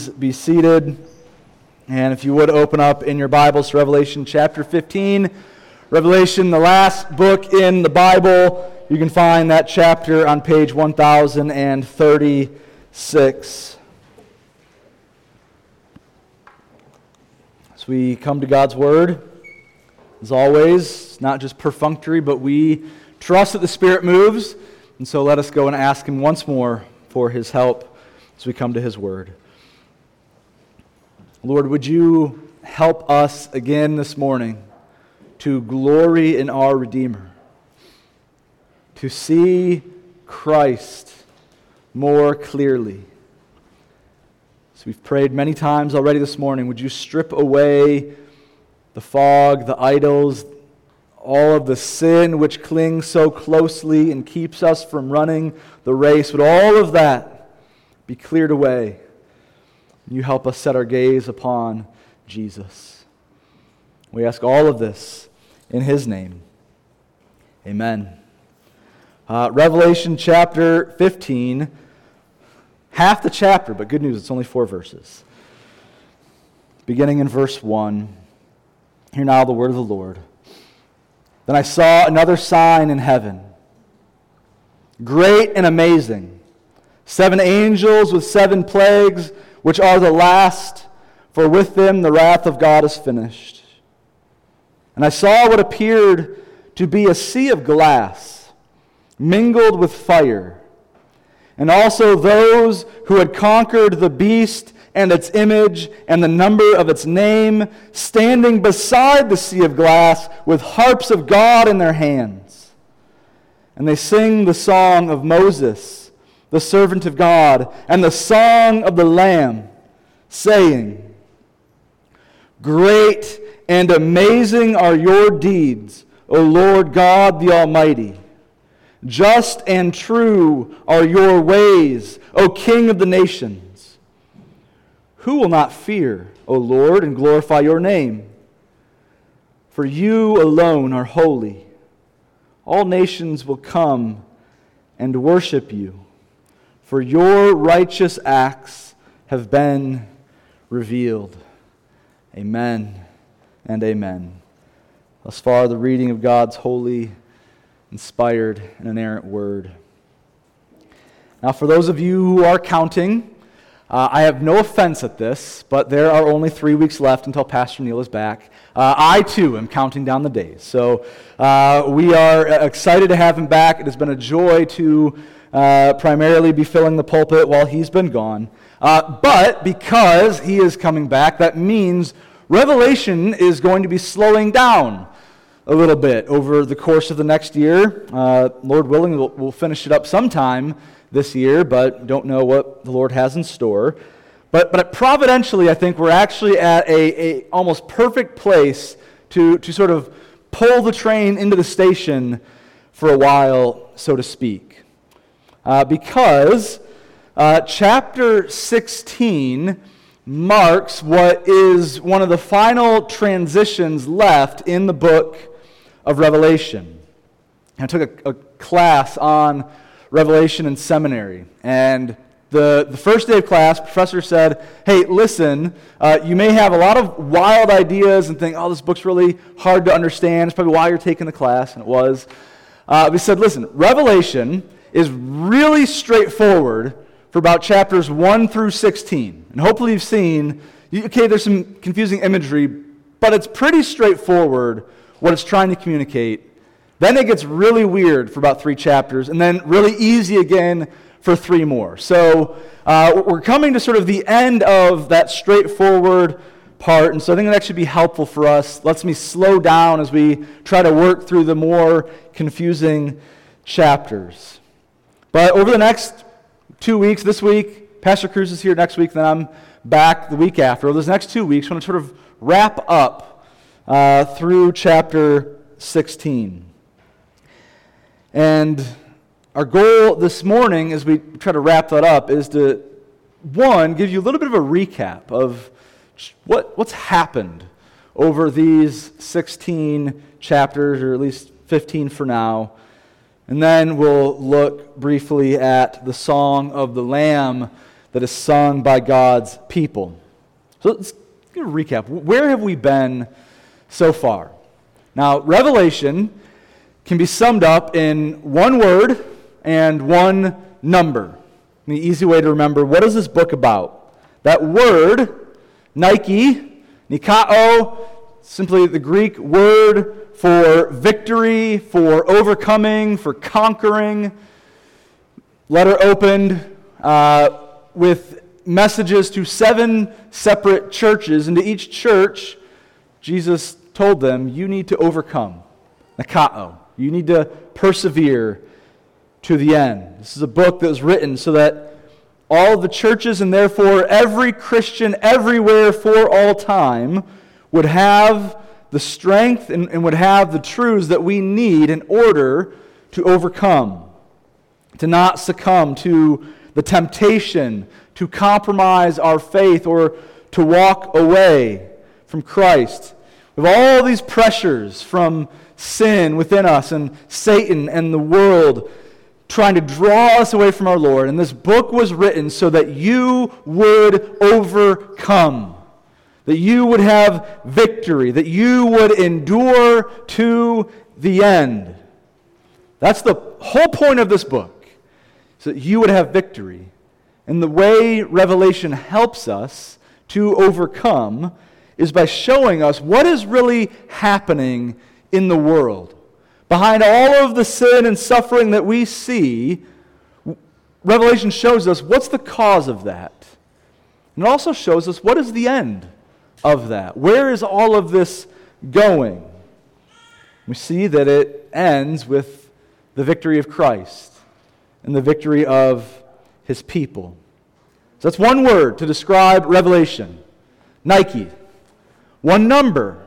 Be seated, and if you would open up in your Bibles to Revelation chapter 15. Revelation, the last book in the Bible. You can find that chapter on page 1036. As we come to God's Word, as always, not just perfunctory, but we trust that the Spirit moves, and so let us go and ask Him once more for His help as we come to His Word. Lord, would you help us again this morning to glory in our Redeemer, to see Christ more clearly. So we've prayed many times already this morning, would you strip away the fog, the idols, all of the sin which clings so closely and keeps us from running the race? Would all of that be cleared away? You help us set our gaze upon Jesus. We ask all of this in His name. Amen. Revelation chapter 15, half the chapter, but good news, it's only 4 verses. Beginning in verse 1, hear now the word of the Lord. Then I saw another sign in heaven, great and amazing, 7 angels with 7 plagues, which are the last, for with them the wrath of God is finished. And I saw what appeared to be a sea of glass, mingled with fire, and also those who had conquered the beast and its image and the number of its name, standing beside the sea of glass with harps of God in their hands. And they sing the song of Moses, the servant of God, and the song of the Lamb, saying, Great and amazing are your deeds, O Lord God the Almighty. Just and true are your ways, O King of the nations. Who will not fear, O Lord, and glorify your name? For you alone are holy. All nations will come and worship you, for your righteous acts have been revealed. Amen and amen. Thus far, the reading of God's holy, inspired, and inerrant word. Now, for those of you who are counting, I have no offense at this, but there are only 3 weeks left until Pastor Neil is back. I, too, am counting down the days. So we are excited to have him back. It has been a joy to primarily be filling the pulpit while he's been gone. But because he is coming back, that means Revelation is going to be slowing down a little bit over the course of the next year. Lord willing, we'll finish it up sometime this year, but don't know what the Lord has in store. But providentially, I think we're actually at a almost perfect place to sort of pull the train into the station for a while, so to speak. Because chapter 16 marks what is one of the final transitions left in the book of Revelation. I took a class on Revelation in seminary, and the first day of class, professor said, hey, listen, you may have a lot of wild ideas and think, oh, this book's really hard to understand. It's probably why you're taking the class, and it was. He said, listen, Revelation is really straightforward for about chapters 1 through 16. And hopefully you've seen, okay, there's some confusing imagery, but it's pretty straightforward what it's trying to communicate. Then it gets really weird for about 3 chapters, and then really easy again for 3 more. So we're coming to sort of the end of that straightforward part, and so I think that should be helpful for us. Lets me slow down as we try to work through the more confusing chapters. But over the next 2 weeks, this week, Pastor Cruz is here next week, then I'm back the week after. Over those next 2 weeks, I want to sort of wrap up through chapter 16. And our goal this morning, as we try to wrap that up, is to, one, give you a little bit of a recap of what's happened over these 16 chapters, or at least 15 for now. And then we'll look briefly at the Song of the Lamb that is sung by God's people. So let's recap. Where have we been so far? Now, Revelation can be summed up in one word and one number. The easy way to remember, what is this book about? That word, Nike, Nikao, simply the Greek word for victory, for overcoming, for conquering. Letter opened with messages to 7 separate churches, and to each church, Jesus told them, you need to overcome. Nikao. You need to persevere to the end. This is a book that was written so that all the churches, and therefore every Christian everywhere for all time, would have the strength and would have the truths that we need in order to overcome, to not succumb to the temptation to compromise our faith or to walk away from Christ. We have all these pressures from sin within us and Satan and the world trying to draw us away from our Lord. And this book was written so that you would overcome, that you would have victory, that you would endure to the end. That's the whole point of this book, so that you would have victory. And the way Revelation helps us to overcome is by showing us what is really happening in the world. Behind all of the sin and suffering that we see, Revelation shows us what's the cause of that. And it also shows us what is the end of that. Where is all of this going? We see that it ends with the victory of Christ and the victory of His people. So that's one word to describe Revelation. Nike. One number.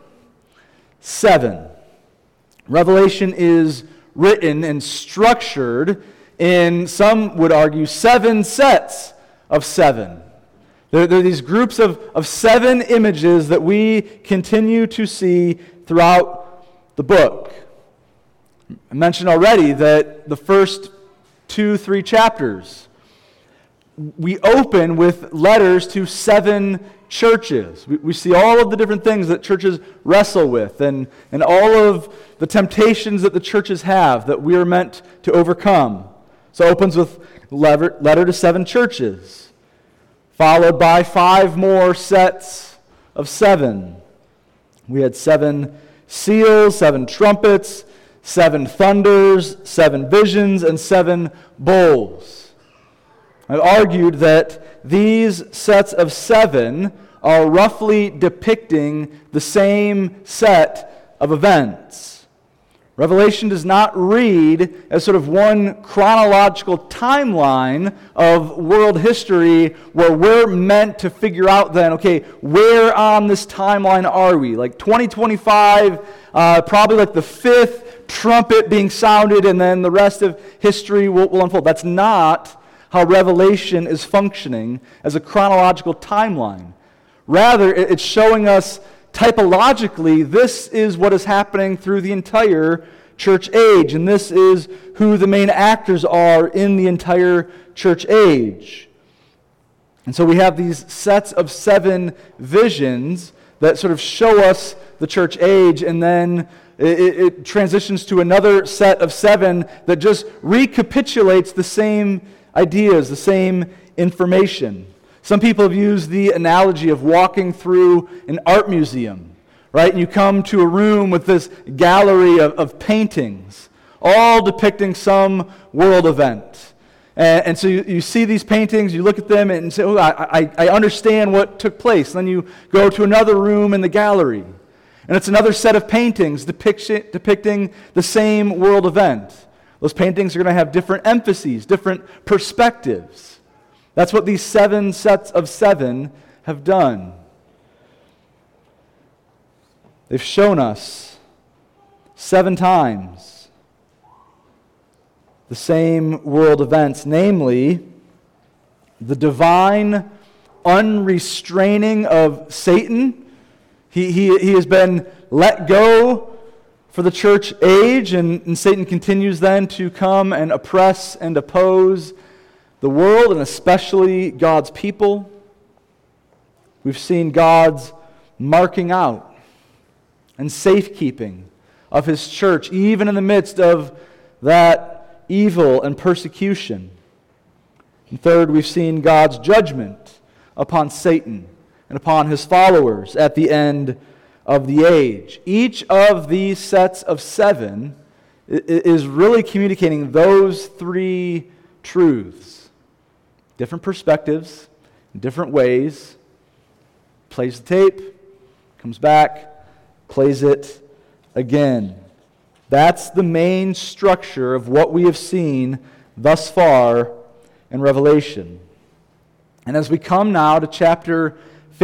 7. Revelation is written and structured in, some would argue, 7 sets of 7. There are these groups of 7 images that we continue to see throughout the book. I mentioned already that the first 2-3 chapters, we open with letters to 7 churches. We see all of the different things that churches wrestle with and all of the temptations that the churches have that we are meant to overcome. So it opens with letter to 7 churches, followed by 5 more sets of 7. We had 7 seals, 7 trumpets, 7 thunders, 7 visions, and 7 bowls. I've argued that these sets of 7 are roughly depicting the same set of events. Revelation does not read as sort of one chronological timeline of world history where we're meant to figure out then, okay, where on this timeline are we? Like 2025, probably like the 5th trumpet being sounded, and then the rest of history will unfold. That's not how Revelation is functioning as a chronological timeline. Rather, it's showing us typologically this is what is happening through the entire church age, and this is who the main actors are in the entire church age. And so we have these sets of 7 visions that sort of show us the church age, and then it transitions to another set of 7 that just recapitulates the same ideas, the same information. Some people have used the analogy of walking through an art museum, right? And you come to a room with this gallery of paintings, all depicting some world event. And so you see these paintings, you look at them and say, oh, I understand what took place. And then you go to another room in the gallery, and it's another set of paintings depicting the same world event. Those paintings are going to have different emphases, different perspectives. That's what these 7 sets of 7 have done. They've shown us 7 times the same world events, namely the divine unrestraining of Satan. He has been let go for the church age, and Satan continues then to come and oppress and oppose the world and especially God's people. We've seen God's marking out and safekeeping of His church, even in the midst of that evil and persecution. And third, we've seen God's judgment upon Satan and upon his followers at the end of the age. Each of these sets of 7 is really communicating those 3 truths. Different perspectives, different ways. Plays the tape, comes back, plays it again. That's the main structure of what we have seen thus far in Revelation. And as we come now to chapter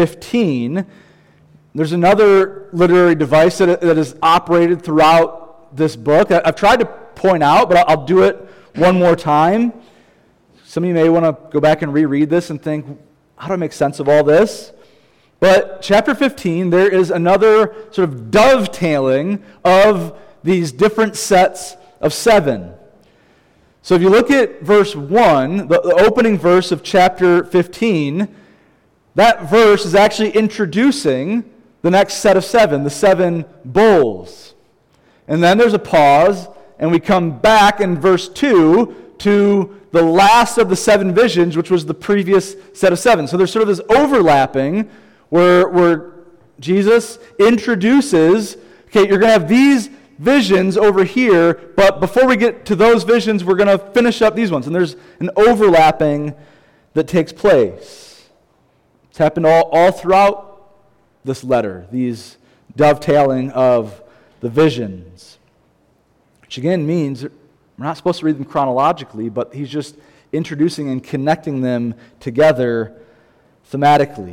15, there's another literary device that is operated throughout this book. I've tried to point out, but I'll do it one more time. Some of you may want to go back and reread this and think, how do I make sense of all this? But chapter 15, there is another sort of dovetailing of these different sets of 7. So if you look at verse 1, the opening verse of chapter 15, that verse is actually introducing the next set of 7, the 7 bowls. And then there's a pause, and we come back in verse 2 to the last of the 7 visions, which was the previous set of 7. So there's sort of this overlapping where Jesus introduces, okay, you're going to have these visions over here, but before we get to those visions, we're going to finish up these ones. And there's an overlapping that takes place. It's happened all throughout this letter, these dovetailing of the visions. Which again means we're not supposed to read them chronologically, but he's just introducing and connecting them together thematically.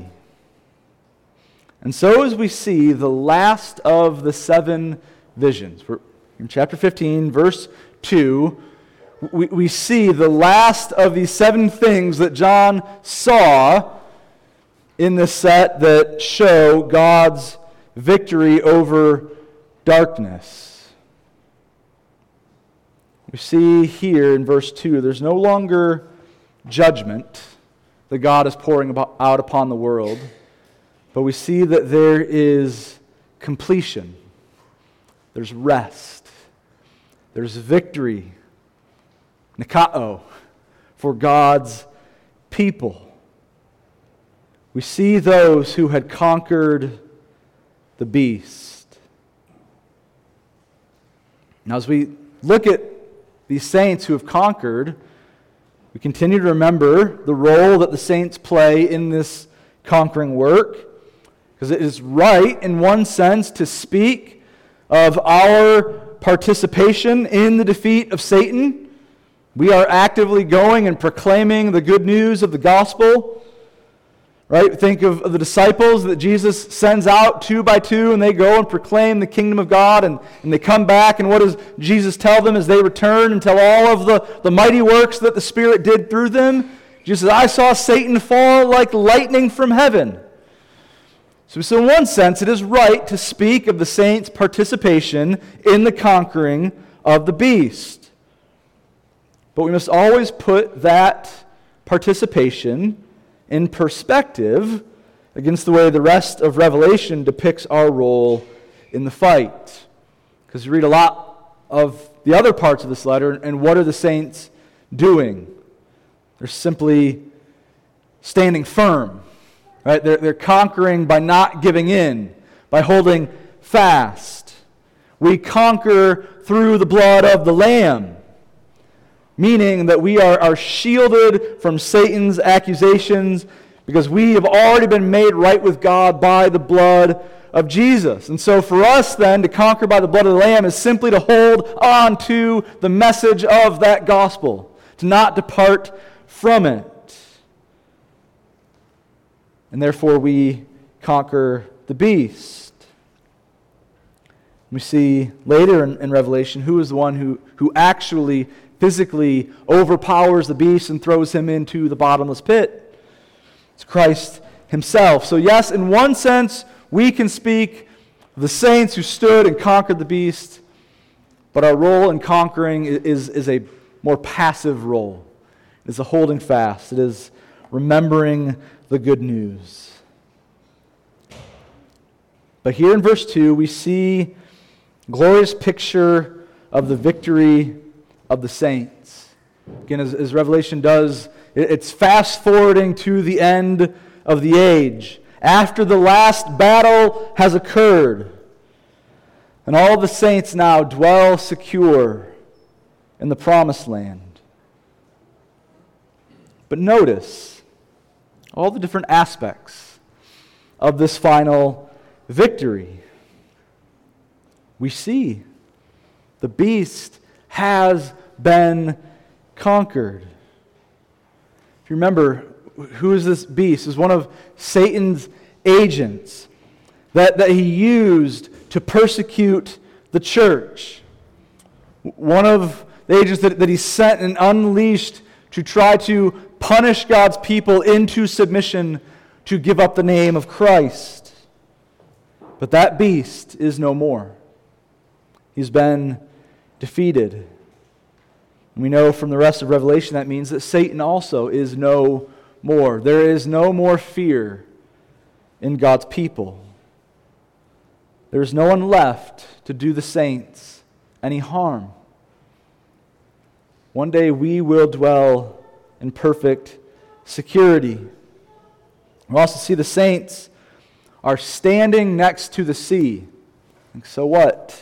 And so as we see the last of the 7 visions, we're in chapter 15, verse 2, we see the last of these 7 things that John saw in this set that show God's victory over darkness. We see here in verse 2, there's no longer judgment that God is pouring out upon the world, but we see that there is completion. There's rest. There's victory, nikao, for God's people. We see those who had conquered the beast. Now, as we look at these saints who have conquered, we continue to remember the role that the saints play in this conquering work, because it is right, in one sense, to speak of our participation in the defeat of Satan. We are actively going and proclaiming the good news of the gospel. Right? Think of the disciples that Jesus sends out 2 by 2, and they go and proclaim the kingdom of God, and they come back, and what does Jesus tell them as they return and tell all of the mighty works that the Spirit did through them? Jesus says, I saw Satan fall like lightning from heaven. So in one sense, it is right to speak of the saints' participation in the conquering of the beast. But we must always put that participation in perspective against the way the rest of Revelation depicts our role in the fight. Because you read a lot of the other parts of this letter, and what are the saints doing? They're simply standing firm. Right? They're conquering by not giving in, by holding fast. We conquer through the blood of the Lamb, meaning that we are shielded from Satan's accusations because we have already been made right with God by the blood of Jesus. And so for us then, to conquer by the blood of the Lamb is simply to hold on to the message of that gospel, to not depart from it. And therefore we conquer the beast. We see later in Revelation who is the one who actually physically overpowers the beast and throws him into the bottomless pit. It's Christ himself. So yes, in one sense, we can speak of the saints who stood and conquered the beast, but our role in conquering is a more passive role. It is a holding fast. It is remembering the good news. But here in verse 2, we see a glorious picture of the victory of the saints. Again, as Revelation does, it's fast-forwarding to the end of the age, after the last battle has occurred. And all the saints now dwell secure in the promised land. But notice all the different aspects of this final victory. We see the beast has been conquered. If you remember, who is this beast? It was one of Satan's agents that he used to persecute the church. One of the agents that he sent and unleashed to try to punish God's people into submission to give up the name of Christ. But that beast is no more. He's been defeated. And we know from the rest of Revelation that means that Satan also is no more. There is no more fear in God's people. There is no one left to do the saints any harm. One day we will dwell in perfect security. We also see the saints are standing next to the sea. So what?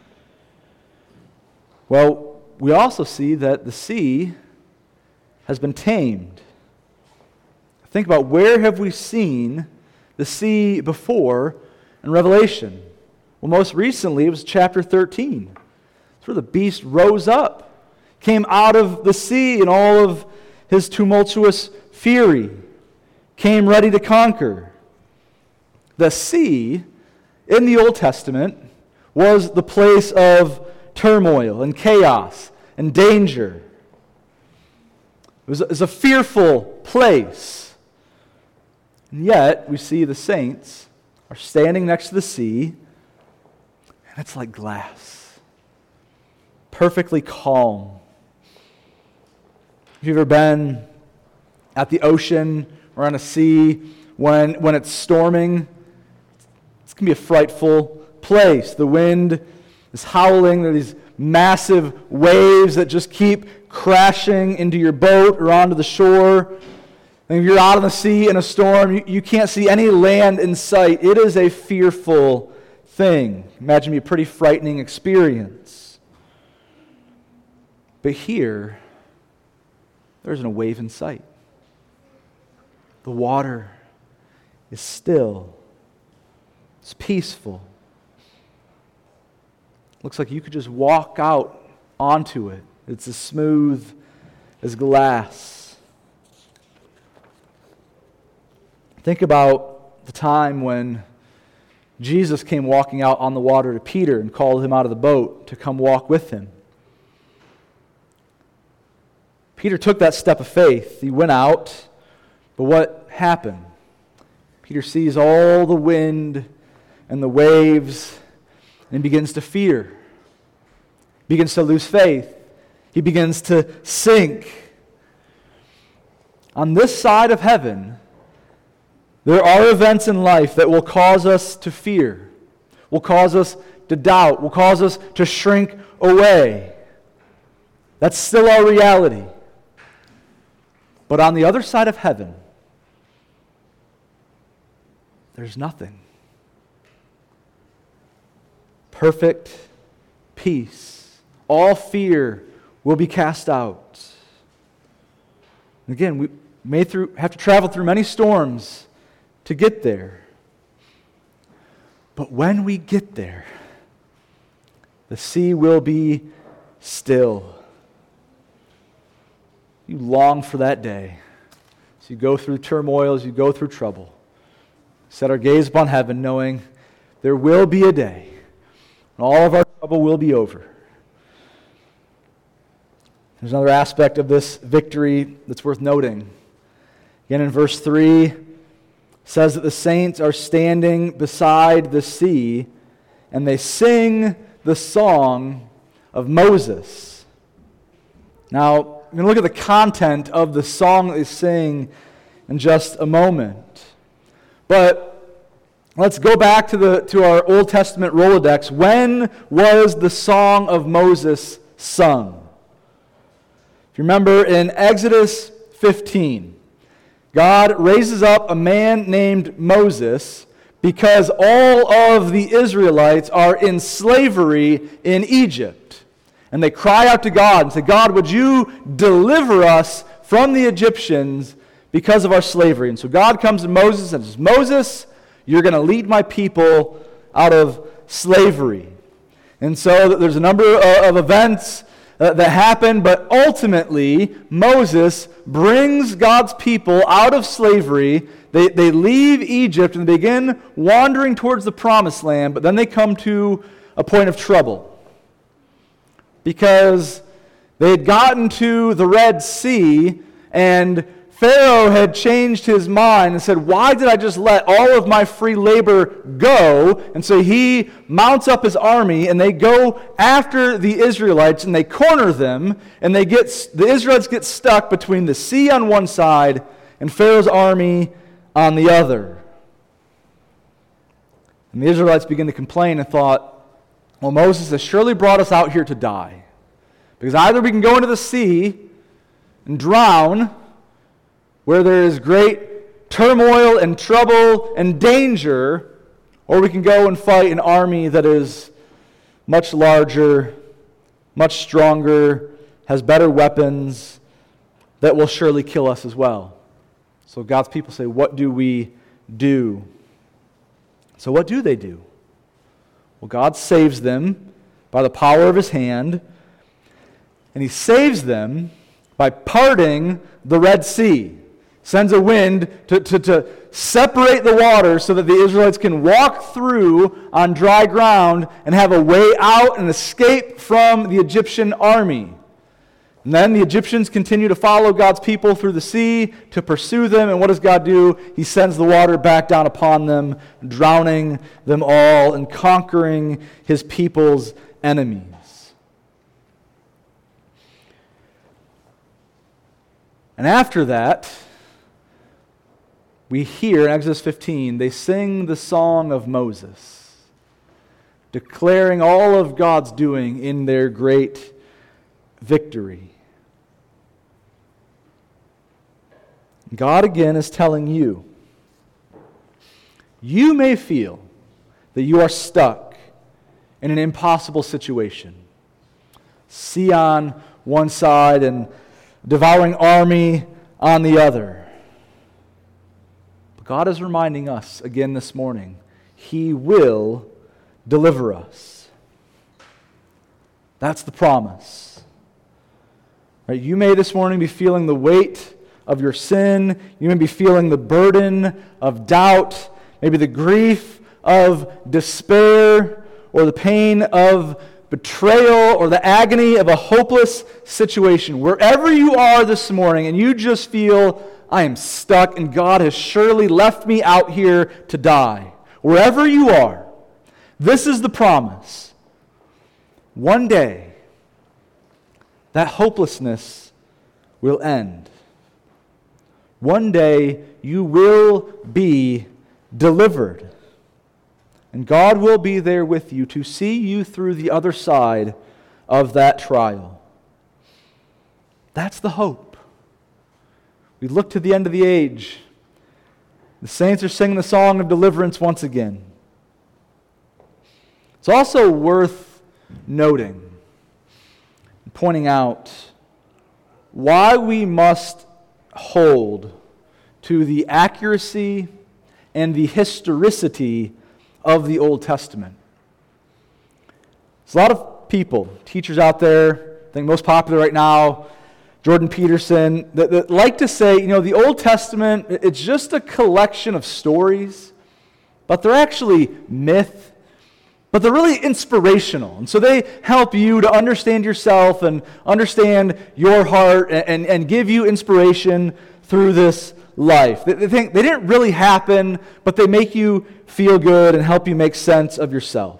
Well, we also see that the sea has been tamed. Think about, where have we seen the sea before in Revelation? Well, most recently it was chapter 13. It's where the beast rose up, came out of the sea in all of his tumultuous fury, came ready to conquer. The sea in the Old Testament was the place of turmoil and chaos and danger. It was a fearful place. And yet, we see the saints are standing next to the sea, and it's like glass. Perfectly calm. Have you ever been at the ocean or on a sea when it's storming? It's going to be a frightful place. The wind is howling. There are these massive waves that just keep crashing into your boat or onto the shore. And if you're out on the sea in a storm, you can't see any land in sight. It is a fearful thing. Imagine it be a pretty frightening experience. But here, there isn't a wave in sight. The water is still. It's peaceful. Looks like you could just walk out onto it. It's as smooth as glass. Think about the time when Jesus came walking out on the water to Peter and called him out of the boat to come walk with him. Peter took that step of faith. He went out, but what happened? Peter sees all the wind and the waves and begins to fear. Begins to lose faith. He begins to sink. On this side of heaven, there are events in life that will cause us to fear, will cause us to doubt, will cause us to shrink away. That's still our reality. But on the other side of heaven, there's nothing. Perfect peace. All fear will be cast out. Again, we may have to travel through many storms to get there. But when we get there, the sea will be still. You long for that day. As you go through turmoil, as you go through trouble, set our gaze upon heaven, knowing there will be a day when all of our trouble will be over. There's another aspect of this victory that's worth noting. Again, in verse 3, it says that the saints are standing beside the sea, and they sing the song of Moses. Now, We're going to look at the content of the song that they sing in just a moment. But let's go back to our Old Testament Rolodex. When was the Song of Moses sung? If you remember, in Exodus 15, God raises up a man named Moses because all of the Israelites are in slavery in Egypt. And they cry out to God and say, God, would you deliver us from the Egyptians because of our slavery? And so God comes to Moses and says, Moses, you're going to lead my people out of slavery. And so there's a number of events that happen, but ultimately Moses brings God's people out of slavery. They leave Egypt and begin wandering towards the promised land, but then they come to a point of trouble. Because they had gotten to the Red Sea, and Pharaoh had changed his mind and said, why did I just let all of my free labor go? And so he mounts up his army, and they go after the Israelites, and they corner them, and the Israelites get stuck between the sea on one side and Pharaoh's army on the other. And the Israelites begin to complain and thought, well, Moses has surely brought us out here to die. Because either we can go into the sea and drown, where there is great turmoil and trouble and danger, or we can go and fight an army that is much larger, much stronger, has better weapons, that will surely kill us as well. So God's people say, what do we do? So what do they do? Well, God saves them by the power of his hand, and he saves them by parting the Red Sea. Sends a wind to separate the water so that the Israelites can walk through on dry ground and have a way out and escape from the Egyptian army. And then the Egyptians continue to follow God's people through the sea to pursue them. And what does God do? He sends the water back down upon them, drowning them all and conquering his people's enemies. And after that, we hear in Exodus 15, they sing the song of Moses, declaring all of God's doing in their great victory. God again is telling you, you may feel that you are stuck in an impossible situation. Sea on one side and devouring army on the other. But God is reminding us again this morning, he will deliver us. That's the promise. Right? You may this morning be feeling the weight of your sin. You may be feeling the burden of doubt, maybe the grief of despair, or the pain of betrayal, or the agony of a hopeless situation. Wherever you are this morning and you just feel, I am stuck and God has surely left me out here to die. Wherever you are, this is the promise. One day, that hopelessness will end. One day, you will be delivered. And God will be there with you to see you through the other side of that trial. That's the hope. We look to the end of the age. The saints are singing the song of deliverance once again. It's also worth noting, pointing out, why we must hold to the accuracy and the historicity of the Old Testament. There's a lot of people, teachers out there, I think most popular right now, Jordan Peterson, that like to say, the Old Testament, it's just a collection of stories, but they're actually myth, but they're really inspirational. And so they help you to understand yourself and understand your heart and give you inspiration through this life. They didn't really happen, but they make you feel good and help you make sense of yourself.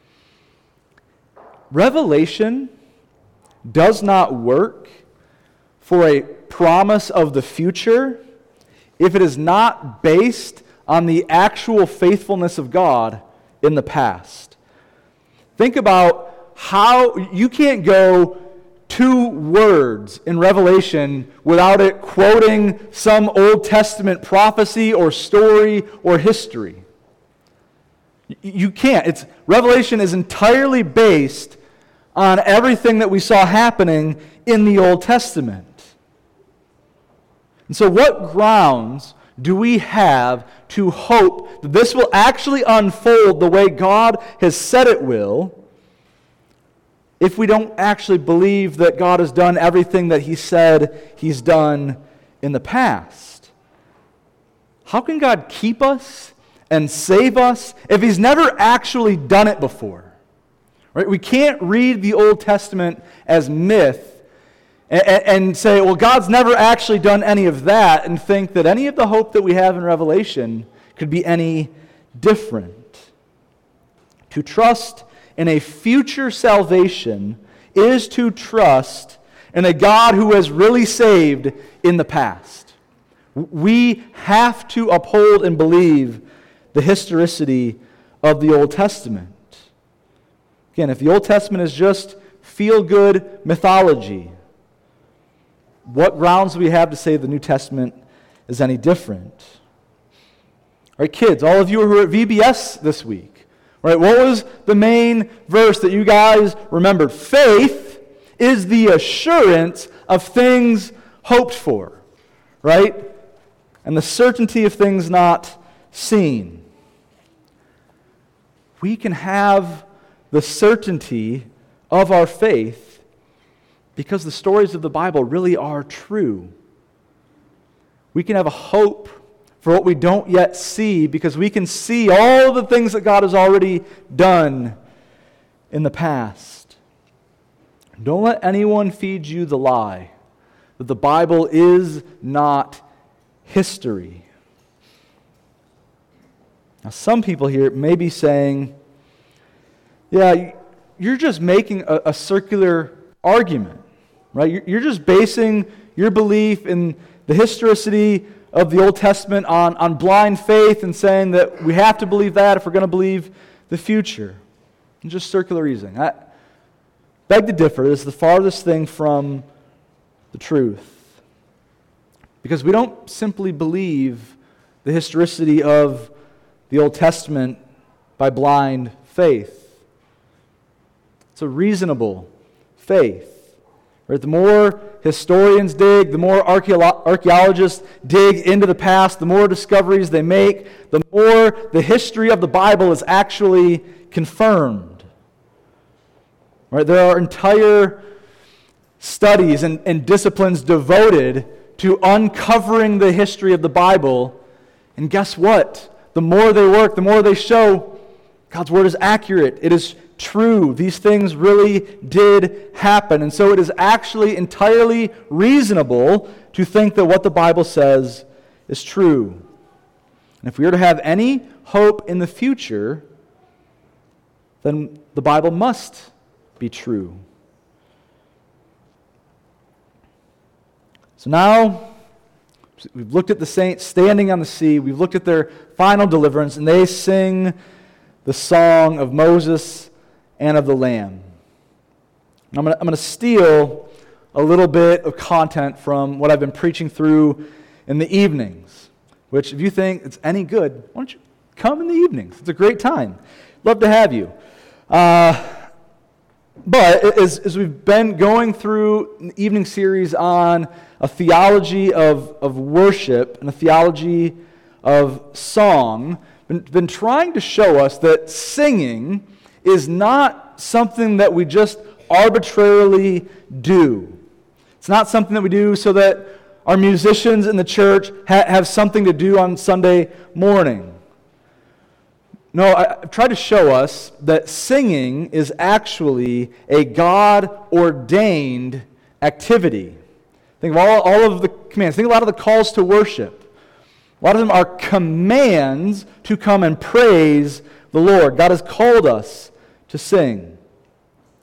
Revelation does not work for a promise of the future if it is not based on the actual faithfulness of God in the past. Think about how you can't go 2 words in Revelation without it quoting some Old Testament prophecy or story or history. You can't. Revelation is entirely based on everything that we saw happening in the Old Testament. And so what grounds do we have to hope that this will actually unfold the way God has said it will, if we don't actually believe that God has done everything that He said He's done in the past? How can God keep us and save us if He's never actually done it before? Right? We can't read the Old Testament as myth and say, well, God's never actually done any of that, and think that any of the hope that we have in Revelation could be any different. To trust in a future salvation is to trust in a God who has really saved in the past. We have to uphold and believe the historicity of the Old Testament. Again, if the Old Testament is just feel-good mythology, what grounds do we have to say the New Testament is any different? All right, kids, all of you who were at VBS this week, right? What was the main verse that you guys remembered? Faith is the assurance of things hoped for, right? And the certainty of things not seen. We can have the certainty of our faith because the stories of the Bible really are true. We can have a hope for what we don't yet see because we can see all the things that God has already done in the past. Don't let anyone feed you the lie that the Bible is not history. Now, some people here may be saying, yeah, you're just making a circular argument, right? You're just basing your belief in the historicity of the Old Testament on blind faith and saying that we have to believe that if we're going to believe the future. And just circular reasoning. I beg to differ. This is the farthest thing from the truth. Because we don't simply believe the historicity of the Old Testament by blind faith. It's a reasonable faith. Right? The more historians dig, the more archaeologists dig into the past, the more discoveries they make, the more the history of the Bible is actually confirmed. Right? There are entire studies and disciplines devoted to uncovering the history of the Bible. And guess what? The more they work, the more they show God's Word is accurate. It is true. These things really did happen. And so it is actually entirely reasonable to think that what the Bible says is true. And if we are to have any hope in the future, then the Bible must be true. So now, we've looked at the saints standing on the sea. We've looked at their final deliverance, and they sing the song of Moses and of the Lamb. I'm going to steal a little bit of content from what I've been preaching through in the evenings, which if you think it's any good, why don't you come in the evenings? It's a great time. Love to have you. But as we've been going through an evening series on a theology of worship and a theology of song, been trying to show us that singing is not something that we just arbitrarily do. It's not something that we do so that our musicians in the church have something to do on Sunday morning. No, I've tried to show us that singing is actually a God-ordained activity. Think of all of the commands. Think of a lot of the calls to worship. A lot of them are commands to come and praise the Lord. God has called us to sing.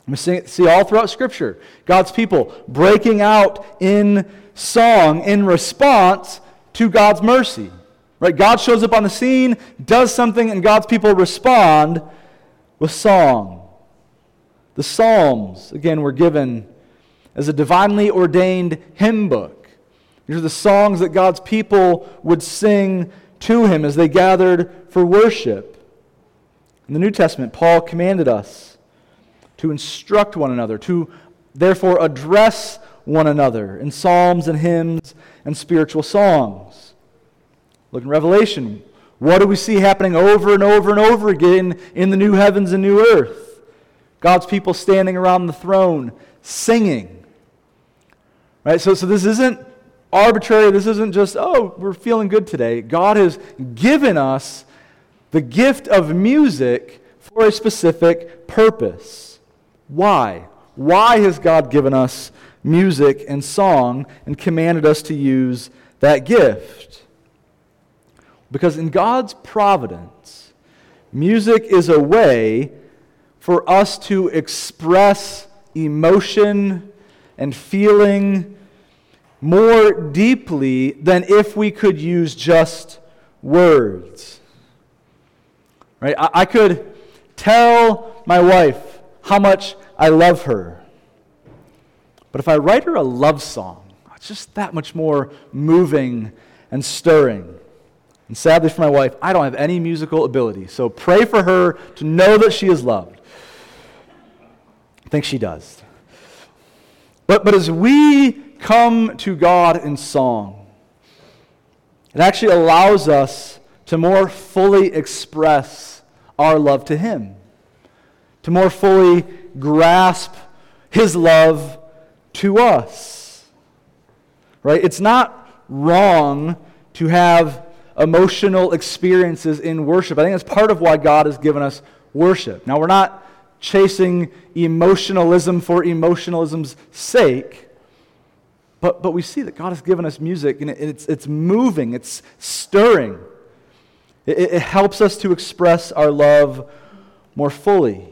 We see all throughout Scripture, God's people breaking out in song in response to God's mercy. Right? God shows up on the scene, does something, and God's people respond with song. The Psalms, again, were given as a divinely ordained hymn book. These are the songs that God's people would sing to Him as they gathered for worship. In the New Testament, Paul commanded us to instruct one another, to therefore address one another in psalms and hymns and spiritual songs. Look in Revelation. What do we see happening over and over and over again in the new heavens and new earth? God's people standing around the throne singing. Right? So this isn't arbitrary. This isn't just, oh, we're feeling good today. God has given us the gift of music for a specific purpose. Why? Why has God given us music and song and commanded us to use that gift? Because in God's providence, music is a way for us to express emotion and feeling more deeply than if we could use just words. Right? I could tell my wife how much I love her. But if I write her a love song, it's just that much more moving and stirring. And sadly for my wife, I don't have any musical ability. So pray for her to know that she is loved. I think she does. But as we come to God in song, it actually allows us to more fully express our love to Him, to more fully grasp His love to us. Right? It's not wrong to have emotional experiences in worship. I think that's part of why God has given us worship. Now, we're not chasing emotionalism for emotionalism's sake, but we see that God has given us music, and it's moving, it's stirring. It helps us to express our love more fully.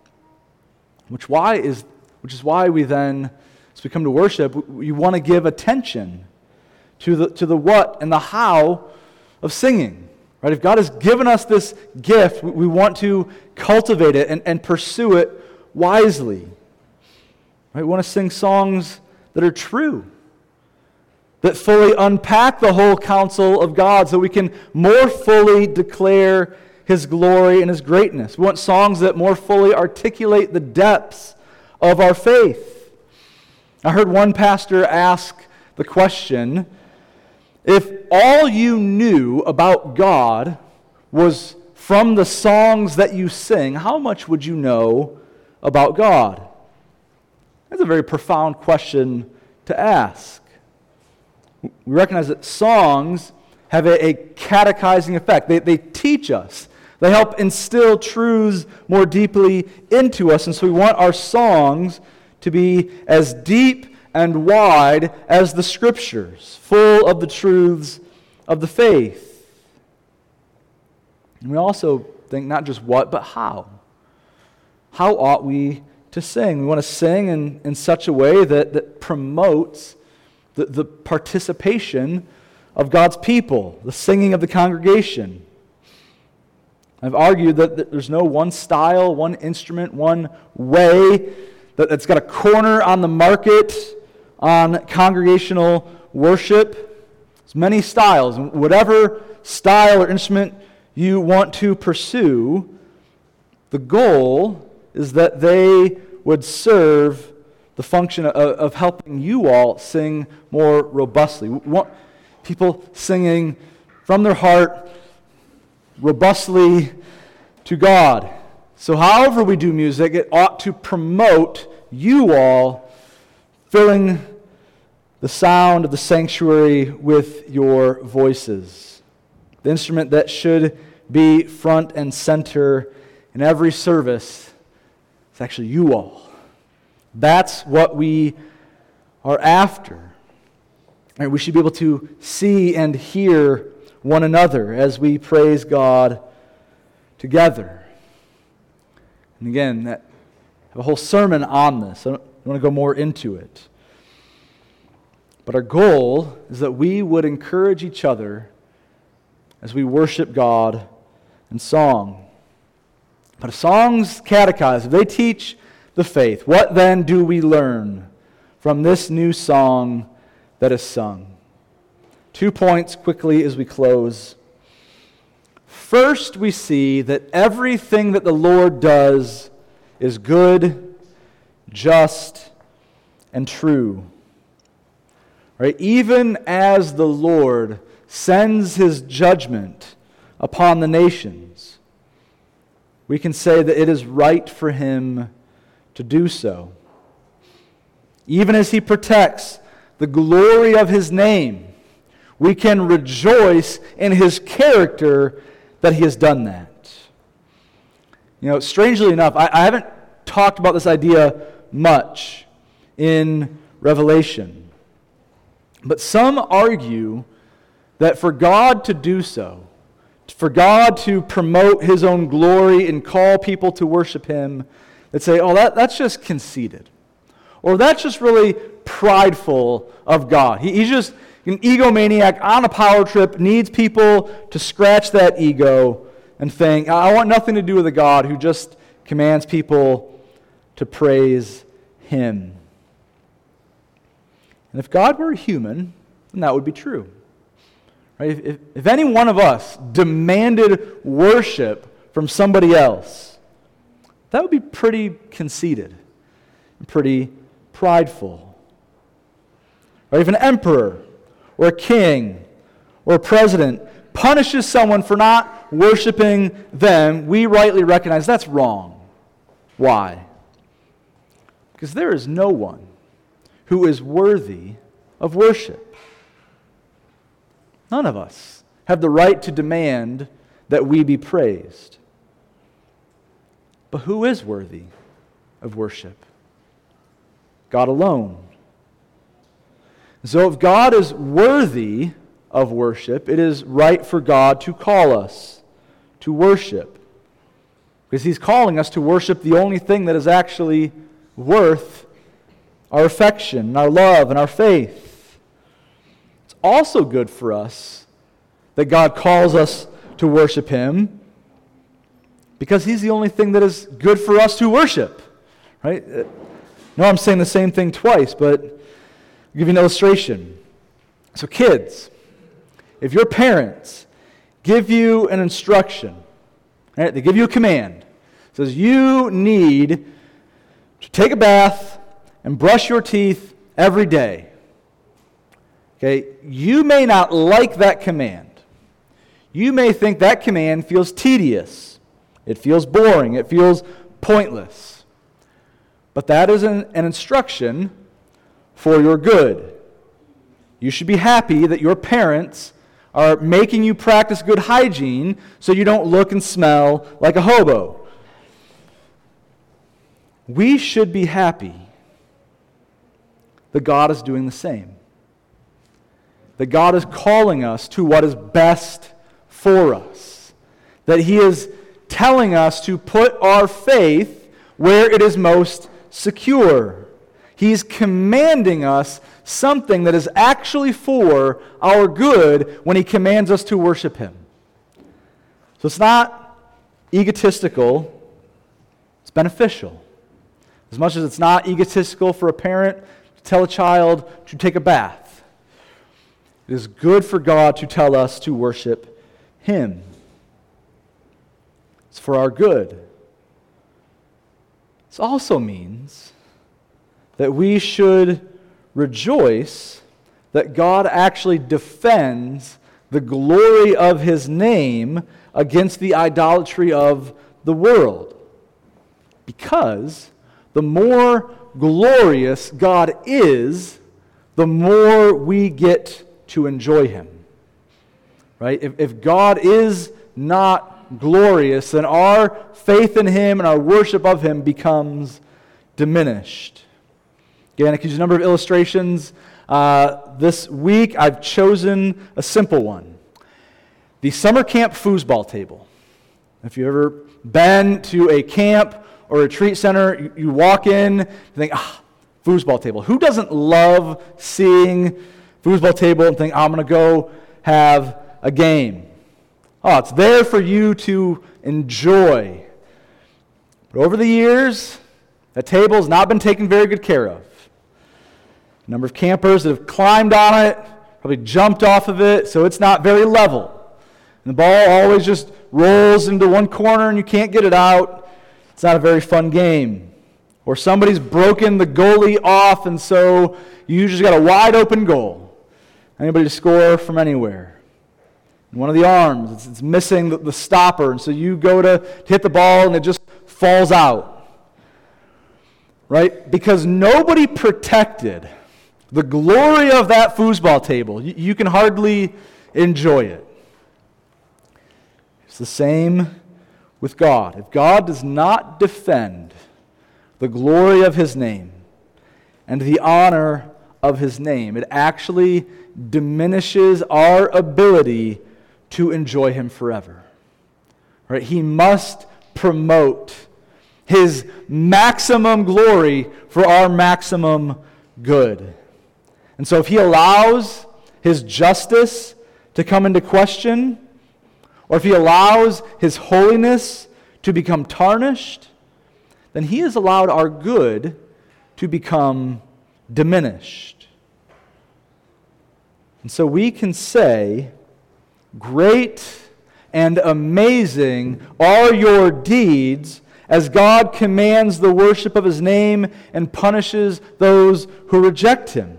Which is why we then, as we come to worship, we want to give attention to the what and the how of singing. Right? If God has given us this gift, we want to cultivate it and pursue it wisely. Right? We want to sing songs that are true, that fully unpack the whole counsel of God so we can more fully declare His glory and His greatness. We want songs that more fully articulate the depths of our faith. I heard one pastor ask the question, if all you knew about God was from the songs that you sing, how much would you know about God? That's a very profound question to ask. We recognize that songs have a catechizing effect. They teach us. They help instill truths more deeply into us. And so we want our songs to be as deep and wide as the Scriptures, full of the truths of the faith. And we also think not just what, but how. How ought we to sing? We want to sing in such a way that promotes the participation of God's people, the singing of the congregation. I've argued that there's no one style, one instrument, one way that's got a corner on the market on congregational worship. There's many styles, and whatever style or instrument you want to pursue, the goal is that they would serve the function of helping you all sing more robustly. We want people singing from their heart robustly to God. So however we do music, it ought to promote you all filling the sound of the sanctuary with your voices. The instrument that should be front and center in every service is actually you all. That's what we are after. And we should be able to see and hear one another as we praise God together. And again, that have a whole sermon on this. I don't want to go more into it. But our goal is that we would encourage each other as we worship God in song. But if songs catechize, if they teach the faith, what then do we learn from this new song that is sung? 2 points quickly as we close. First, we see that everything that the Lord does is good, just, and true. Right? Even as the Lord sends His judgment upon the nations, we can say that it is right for Him to do so. Even as He protects the glory of His name, we can rejoice in His character that He has done that. Strangely enough, I haven't talked about this idea much in Revelation. But some argue that for God to do so, for God to promote His own glory and call people to worship Him, that say, that's just conceited. Or that's just really prideful of God. He's just an egomaniac on a power trip, needs people to scratch that ego and think, I want nothing to do with a God who just commands people to praise Him. And if God were human, then that would be true. Right? If any one of us demanded worship from somebody else, that would be pretty conceited and pretty prideful. Right? If an emperor or a king or a president punishes someone for not worshiping them, we rightly recognize that's wrong. Why? Because there is no one who is worthy of worship. None of us have the right to demand that we be praised. But who is worthy of worship? God alone. So if God is worthy of worship, it is right for God to call us to worship. Because He's calling us to worship the only thing that is actually worth our affection, our love, and our faith. It's also good for us that God calls us to worship Him because He's the only thing that is good for us to worship. Right? No, I'm saying the same thing twice, but I'll give you an illustration. So kids, if your parents give you an instruction, right, they give you a command, it says you need to take a bath and brush your teeth every day. Okay, you may not like that command. You may think that command feels tedious. It feels boring. It feels pointless. But that is an instruction for your good. You should be happy that your parents are making you practice good hygiene so you don't look and smell like a hobo. We should be happy that God is doing the same. That God is calling us to what is best for us. That He is telling us to put our faith where it is most secure. He's commanding us something that is actually for our good when He commands us to worship Him. So it's not egotistical, it's beneficial. As much as it's not egotistical for a parent to tell a child to take a bath, it is good for God to tell us to worship Him. It's for our good. This also means that we should rejoice that God actually defends the glory of His name against the idolatry of the world. Because the more glorious God is, the more we get to enjoy Him. Right? If God is not glorious, then our faith in Him and our worship of Him becomes diminished. Again, I could use a number of illustrations. This week, I've chosen a simple one. The summer camp foosball table. If you've ever been to a camp or a retreat center, you walk in, you think, foosball table. Who doesn't love seeing foosball table and think, I'm going to go have a game? Oh, it's there for you to enjoy. But over the years, that table has not been taken very good care of. A number of campers that have climbed on it, probably jumped off of it, so it's not very level. And the ball always just rolls into one corner and you can't get it out. It's not a very fun game. Or somebody's broken the goalie off, and so you just got a wide open goal. Anybody to score from anywhere. And one of the arms, it's missing the stopper, and so you go to hit the ball and it just falls out. Right? Because nobody protected the glory of that foosball table. You can hardly enjoy it. It's the same with God. If God does not defend the glory of His name and the honor of His name, it actually diminishes our ability to enjoy Him forever. Right? He must promote His maximum glory for our maximum good. And so if He allows His justice to come into question, or if He allows His holiness to become tarnished, then He has allowed our good to become diminished. And so we can say, great and amazing are your deeds, as God commands the worship of His name and punishes those who reject Him.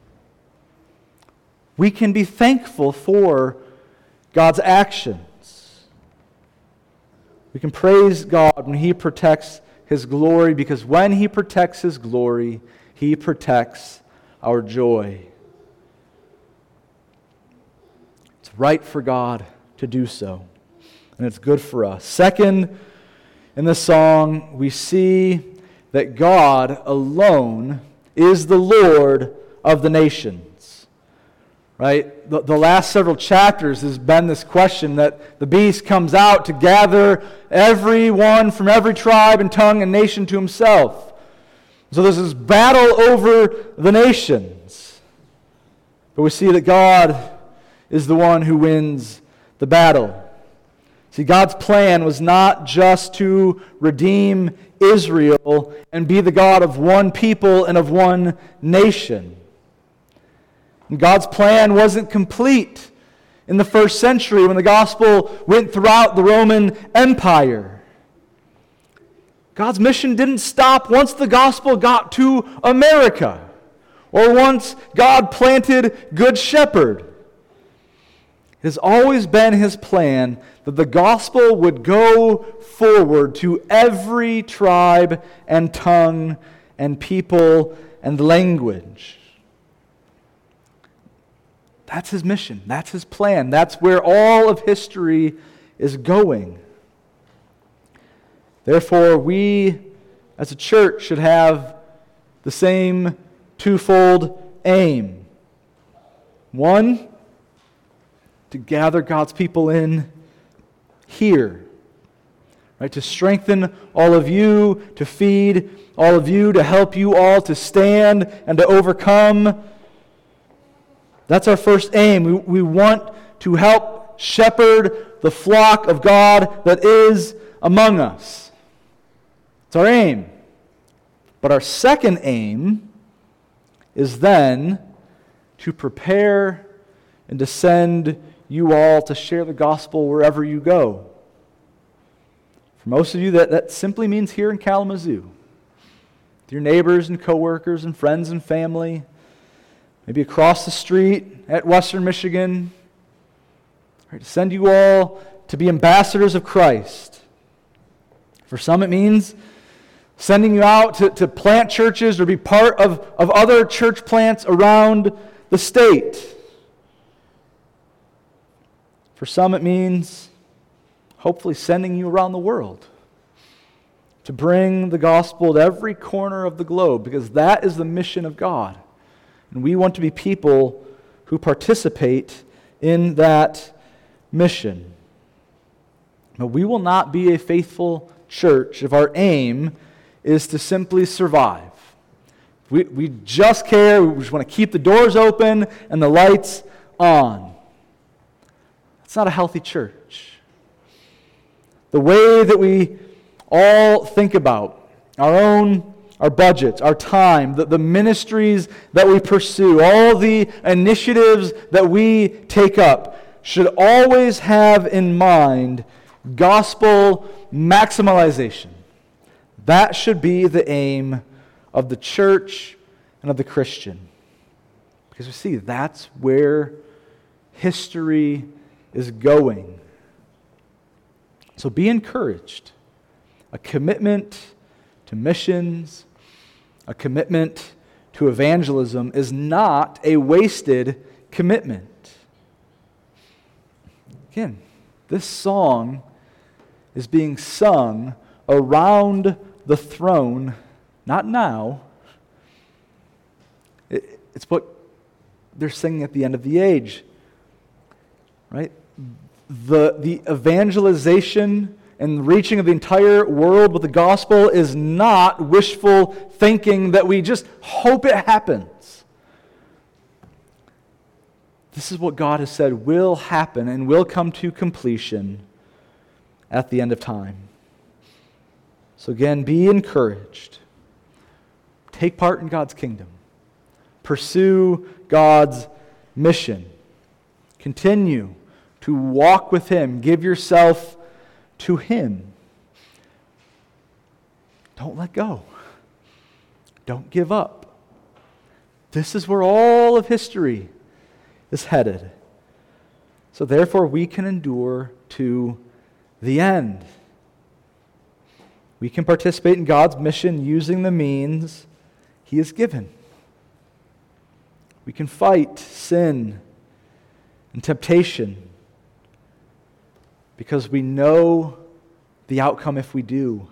We can be thankful for God's actions. We can praise God when He protects His glory, because when He protects His glory, He protects our joy. It's right for God to do so, and it's good for us. Second, in this song, we see that God alone is the Lord of the nations. Right? The last several chapters has been this question that the beast comes out to gather everyone from every tribe and tongue and nation to himself. So there's this battle over the nations. But we see that God is the one who wins the battle. See, God's plan was not just to redeem Israel and be the God of one people and of one nation. And God's plan wasn't complete in the first century when the gospel went throughout the Roman Empire. God's mission didn't stop once the gospel got to America, or once God planted Good Shepherd. It has always been His plan that the gospel would go forward to every tribe and tongue and people and language. That's His mission. That's His plan. That's where all of history is going. Therefore, we as a church should have the same twofold aim. One, to gather God's people in here. Right? To strengthen all of you, to feed all of you, to help you all to stand and to overcome. That's our first aim. We want to help shepherd the flock of God that is among us. It's our aim. But our second aim is then to prepare and to send you all to share the gospel wherever you go. For most of you, that simply means here in Kalamazoo. With your neighbors and coworkers and friends and family. Maybe across the street at Western Michigan. Right, to send you all to be ambassadors of Christ. For some it means sending you out to plant churches or be part of other church plants around the state. For some it means hopefully sending you around the world to bring the gospel to every corner of the globe, because that is the mission of God. And we want to be people who participate in that mission. But we will not be a faithful church if our aim is to simply survive. We just care, we just want to keep the doors open and the lights on. It's not a healthy church. The way that we all think about our budgets, our time, the ministries that we pursue, all the initiatives that we take up should always have in mind gospel maximalization. That should be the aim of the church and of the Christian. Because we see that's where history is going. So be encouraged. A commitment to missions, a commitment to evangelism is not a wasted commitment. Again, this song is being sung around the throne, not now. It's what they're singing at the end of the age, right? The evangelization and reaching of the entire world with the gospel is not wishful thinking that we just hope it happens. This is what God has said will happen and will come to completion at the end of time. So again, be encouraged. Take part in God's kingdom. Pursue God's mission. Continue to walk with Him. Give yourself to Him. Don't let go. Don't give up. This is where all of history is headed. So therefore we can endure to the end. We can participate in God's mission using the means He has given. We can fight sin and temptation because we know the outcome if we do.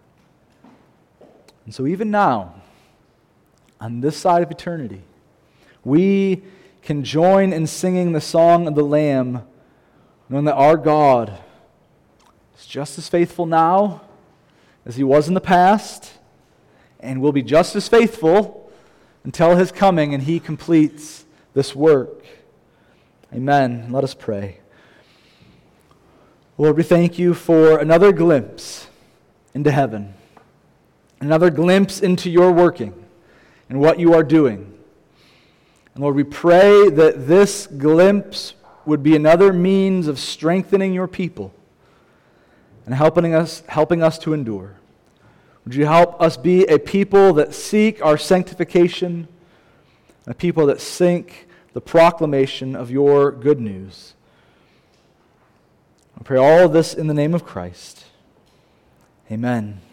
And so even now, on this side of eternity, we can join in singing the song of the Lamb, knowing that our God is just as faithful now as He was in the past, and will be just as faithful until His coming and He completes this work. Amen. Let us pray. Lord, we thank You for another glimpse into heaven, another glimpse into Your working and what You are doing. And Lord, we pray that this glimpse would be another means of strengthening Your people and helping us to endure. Would You help us be a people that seek our sanctification, a people that seek the proclamation of Your good news. I pray all of this in the name of Christ. Amen.